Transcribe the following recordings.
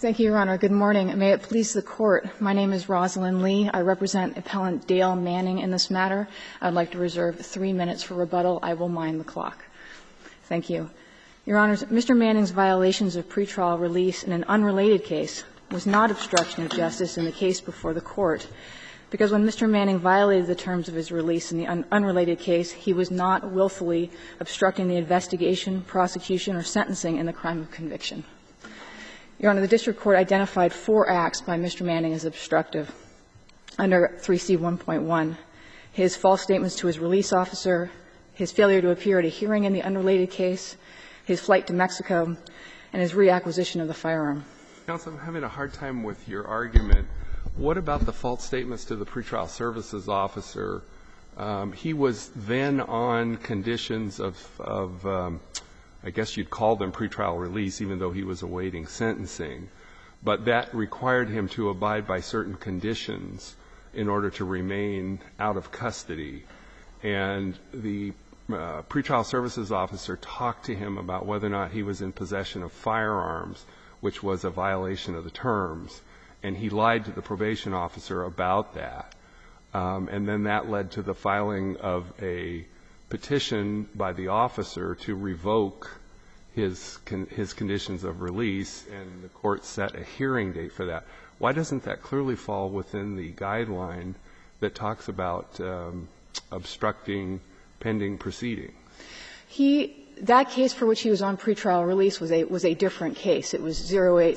Thank you, Your Honor. Good morning. May it please the Court, my name is Rosalind Lee. I represent Appellant Dale Manning in this matter. I'd like to reserve 3 minutes for rebuttal. I will mind the clock. Thank you. Your Honors, Mr. Manning's violations of pretrial release in an unrelated case was not obstruction of justice in the case before the Court, because when Mr. Manning violated the terms of his release in the unrelated case, he was not willfully obstructing the investigation, prosecution, or sentencing in the crime of conviction. Your Honor, the district court identified 4 acts by Mr. Manning as obstructive under 3C1.1. His false statements to his release officer, his failure to appear at a hearing in the unrelated case, his flight to Mexico, and his reacquisition of the firearm. Counsel, I'm having a hard time with your argument. What about the false statements to the pretrial services officer? He was then on conditions of I guess you'd call them pretrial release, even though he was awaiting sentencing. But that required him to abide by certain conditions in order to remain out of custody. And the pretrial services officer talked to him about whether or not he was in possession of firearms, which was a violation of the terms. And he lied to the probation officer about that. And then that led to the filing of a petition by the officer to revoke his conditions of release, and the court set a hearing date for that. Why doesn't that clearly fall within the guideline that talks about obstructing pending proceedings? That case for which he was on pretrial release was a different case. It was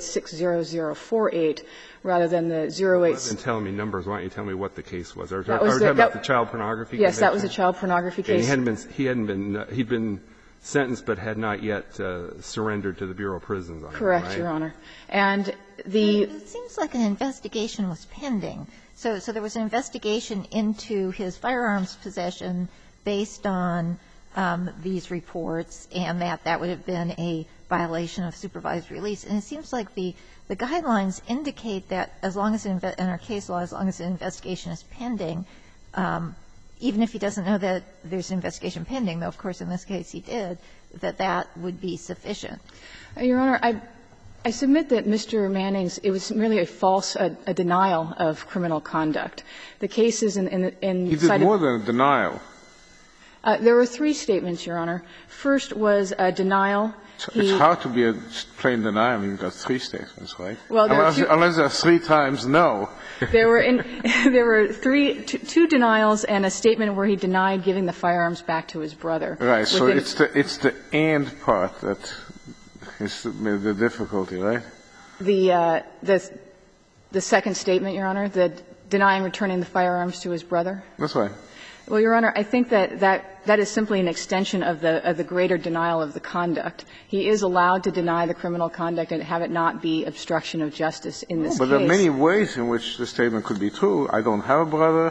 0860048 rather than the 08. Rather than telling me numbers, why don't you tell me what the case was? Are you talking about the child pornography case? Yes, that was a child pornography case. And he'd been sentenced but had not yet surrendered to the Bureau of Prisons on it, correct, right? Your Honor. And it seems like an investigation was pending. So there was an investigation into his firearms possession based on these reports, and that would have been a violation of supervised release. And it seems like the guidelines indicate that as long as in our case law, as long as an investigation is pending, even if he doesn't know that there's an investigation pending, though of course in this case he did, that would be sufficient. Your Honor, I submit that Mr. Manning's, it was merely a false, a denial of criminal conduct. The cases in He did more than a denial. There were 3 statements, Your Honor. First was a denial. It's hard to be a plain denial when you've got 3 statements, right? Well, unless there are 3 times no. There were 2 denials and a statement where he denied giving the firearms back to his brother. Right. So it's the and part that is the difficulty, right? The second statement, Your Honor, the denying returning the firearms to his brother. That's right. Well, Your Honor, I think that is simply an extension of the greater denial of the conduct. He is allowed to deny the criminal conduct and have it not be obstruction of justice in this case. But there are many ways in which the statement could be true. I don't have a brother.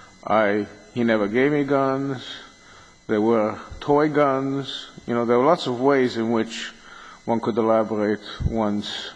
He never gave me guns. There were toy guns. You know, there are lots of ways in which one could elaborate one's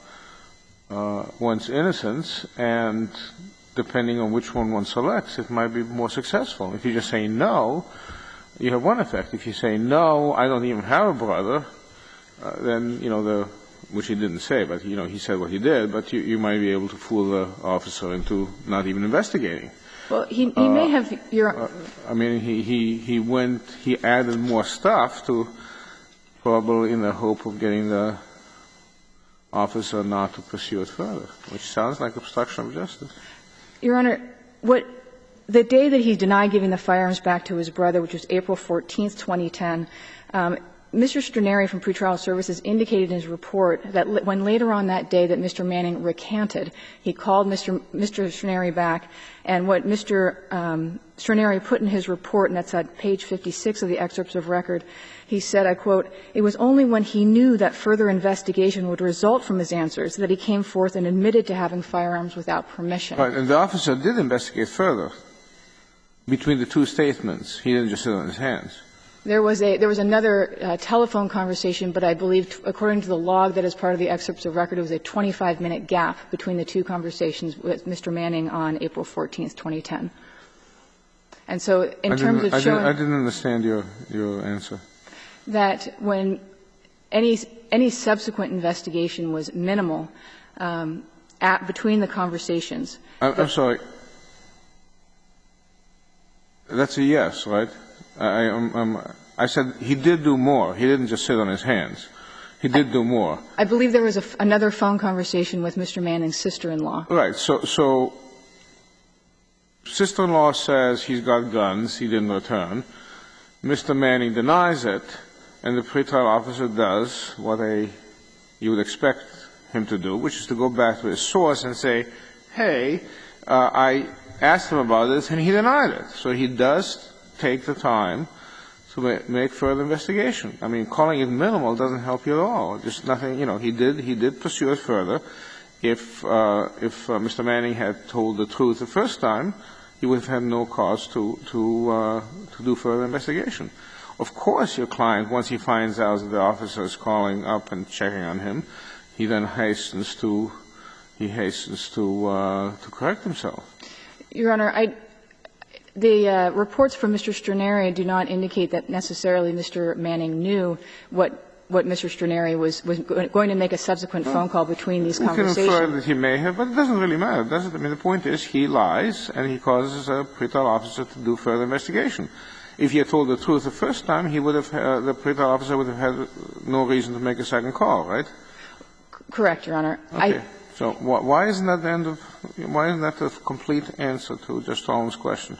innocence, and depending on which one selects, it might be more successful. If you just say no, you have one effect. If you say no, I don't even have a brother, then, you know, which he didn't say, but, you know, he said what he did, but you might be able to fool the officer into not even investigating. Well, he may have I mean, he added more stuff to probably in the hope of getting the officer not to pursue it further, which sounds like obstruction of justice. Your Honor, the day that he denied giving the firearms back to his brother, which was April 14th, 2010, Mr. Straneri from Pretrial Services indicated in his report that when later on that day that Mr. Manning recanted, he called Mr. Straneri back, and what Mr. Straneri put in his report, and that's at page 56 of the excerpts of record, he said, I quote, "It was only when he knew that further investigation would result from his answers that he came forth and admitted to having firearms without permission." Right, and the officer did investigate further between the 2 statements. He didn't just sit on his hands. There was another telephone conversation, but I believe, according to the log that is part of the excerpts of record, it was a 25-minute gap between the 2 conversations with Mr. Manning on April 14th, 2010. And so in terms of showing — I didn't understand your answer. That when any subsequent investigation was minimal between the conversations. I'm sorry. That's a yes, right? I said he did do more. He didn't just sit on his hands. He did do more. I believe there was another phone conversation with Mr. Manning's sister-in-law. Right. So sister-in-law says he's got guns. He didn't return. Mr. Manning denies it, and the pretrial officer does what you would expect him to do, which is to go back to his source and say, hey, I asked him about this, and he denied it. So he does take the time to make further investigation. I mean, calling it minimal doesn't help you at all. Just nothing, he did pursue it further. If Mr. Manning had told the truth the first time, he would have had no cause to do further investigation. Of course, your client, once he finds out that the officer is calling up and checking on him, he then hastens to correct himself. Your Honor, the reports from Mr. Stranieri do not indicate that necessarily Mr. Manning knew what Mr. Stranieri was going to make a subsequent phone call between these conversations. We can infer that he may have, but it doesn't really matter, does it? I mean, the point is he lies and he causes a pretrial officer to do further investigation. If he had told the truth the first time, he would have the pretrial officer would have had no reason to make a second call, right? Correct, Your Honor. Okay. So why isn't that the complete answer to Justice Holmes' question?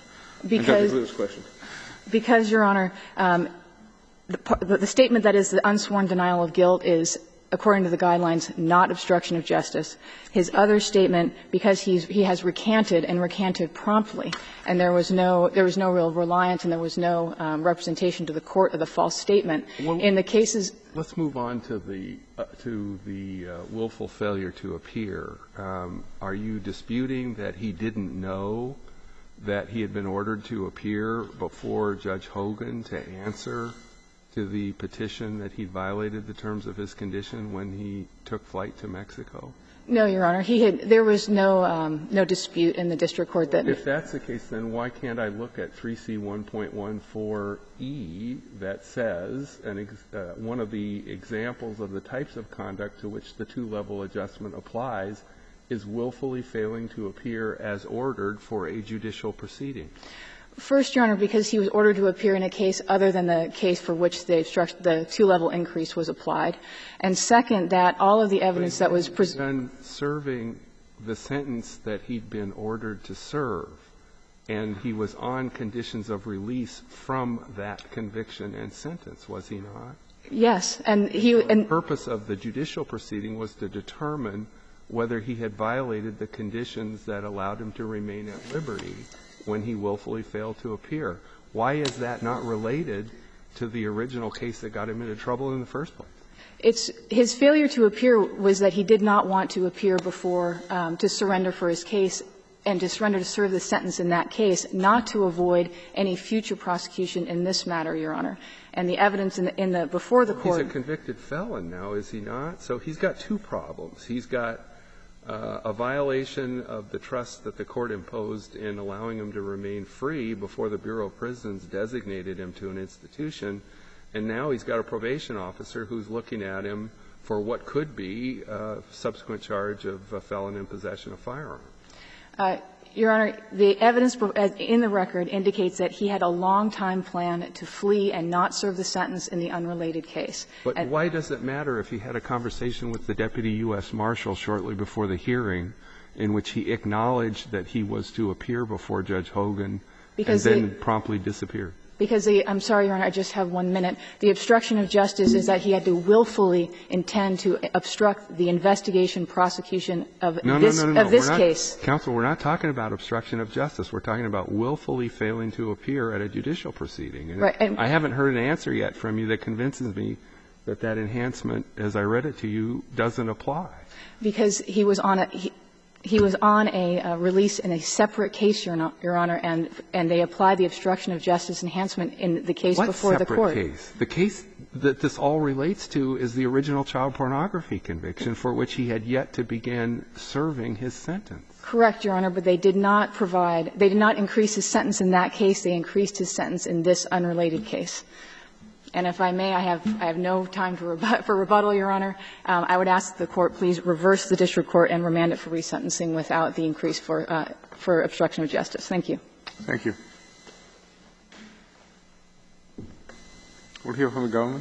Because, Your Honor, the statement that is the unsworn denial of guilt is, according to the guidelines, not obstruction of justice. His other statement, because he has recanted and recanted promptly, and there was no real reliance and there was no representation to the court of the false statement. In the cases — Let's move on to the willful failure to appear. Are you disputing that he didn't know that he had been ordered to appear before Judge Hogan to answer to the petition that he violated the terms of his condition when he took flight to Mexico? No, Your Honor. There was no dispute in the district court that — If that's the case, then why can't I look at 3C1.14e that says, one of the examples of the types of conduct to which the two-level adjustment applies is willfully failing to appear as ordered for a judicial proceeding? First, Your Honor, because he was ordered to appear in a case other than the case for which the two-level increase was applied. And second, that all of the evidence that was presented — Then serving the sentence that he'd been ordered to serve, and he was on conditions of release from that conviction and sentence, was he not? Yes. And the purpose of the judicial proceeding was to determine whether he had violated the conditions that allowed him to remain at liberty when he willfully failed to appear. Why is that not related to the original case that got him into trouble in the first place? It's his failure to appear was that he did not want to appear before to surrender for his case and to surrender to serve the sentence in that case, not to avoid any future prosecution in this matter, Your Honor. And the evidence in the before the court — He's a convicted felon now, is he not? So he's got two problems. He's got a violation of the trust that the court imposed in allowing him to remain free before the Bureau of Prisons designated him to an institution, and now he's got a probation officer who's looking at him for what could be a subsequent charge of a felon in possession of firearms. Your Honor, the evidence in the record indicates that he had a long-time plan to flee and not serve the sentence in the unrelated case. But why does it matter if he had a conversation with the deputy U.S. Marshal shortly before the hearing in which he acknowledged that he was to appear before Judge Hogan and then promptly disappeared? Because I'm sorry, Your Honor, I just have 1 minute. The obstruction of justice is that he had to willfully intend to obstruct the investigation, prosecution of this case. Counsel, we're not talking about obstruction of justice. We're talking about willfully failing to appear at a judicial proceeding. And I haven't heard an answer yet from you that convinces me that that enhancement, as I read it to you, doesn't apply. Because he was on a release in a separate case, Your Honor, and they applied the obstruction of justice enhancement in the case before the court. What separate case? The case that this all relates to is the original child pornography conviction for which he had yet to begin serving his sentence. Correct, Your Honor, but they did not increase his sentence in that case. They increased his sentence in this unrelated case. And if I may, I have no time for rebuttal, Your Honor. I would ask the Court please reverse the district court and remand it for resentencing without the increase for obstruction of justice. Thank you. Thank you. We'll hear from the government.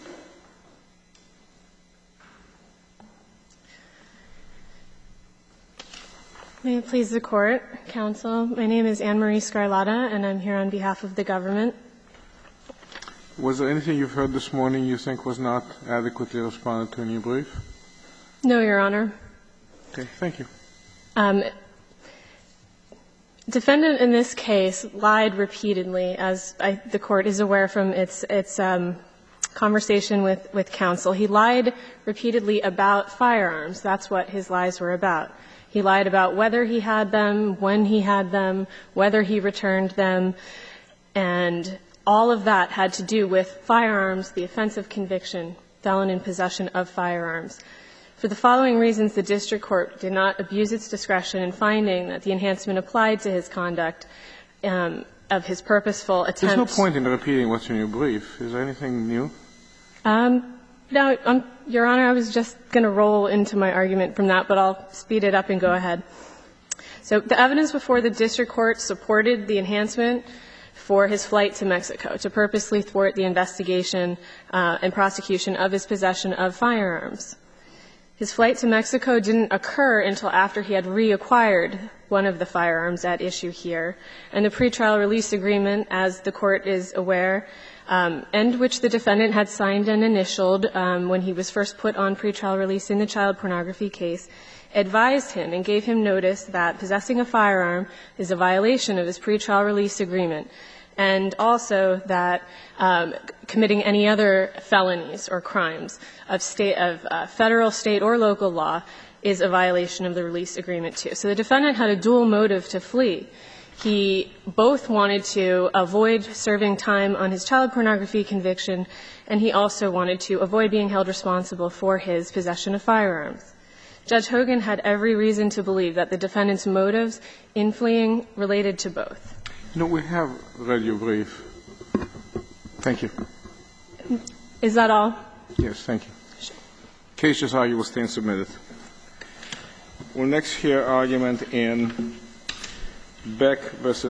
May it please the Court, Counsel. My name is Anne-Marie Scarlata, and I'm here on behalf of the government. Was there anything you've heard this morning you think was not adequately responded to in your brief? No, Your Honor. Okay. Thank you. Defendant in this case lied repeatedly, as the Court is aware from its conversation with counsel. He lied repeatedly about firearms. That's what his lies were about. He lied about whether he had them, when he had them, whether he returned them, and all of that had to do with firearms, the offense of conviction, felon in possession of firearms. For the following reasons, the district court did not abuse its discretion in finding that the enhancement applied to his conduct of his purposeful attempt. There's no point in repeating what's in your brief. Is there anything new? No, Your Honor, I was just going to roll into my argument from that, but I'll speed it up and go ahead. So the evidence before the district court supported the enhancement for his flight to Mexico to purposely thwart the investigation and prosecution of his possession of firearms. His flight to Mexico didn't occur until after he had reacquired one of the firearms at issue here, and the pretrial release agreement, as the Court is aware, and which the defendant had signed and initialed when he was first put on pretrial release in the child pornography case, advised him and gave him notice that possessing a firearm is a violation of his pretrial release agreement, and also that committing any other felonies or crimes of federal, state, or local law is a violation of the release agreement, too. So the defendant had a dual motive to flee. He both wanted to avoid serving time on his child pornography conviction, and he also wanted to avoid being held responsible for his possession of firearms. Judge Hogan had every reason to believe that the defendant's motives in fleeing related to both. No, we have read your brief. Thank you. Is that all? Yes, thank you. Case just argued will stand submitted. We'll next hear argument in Beck v.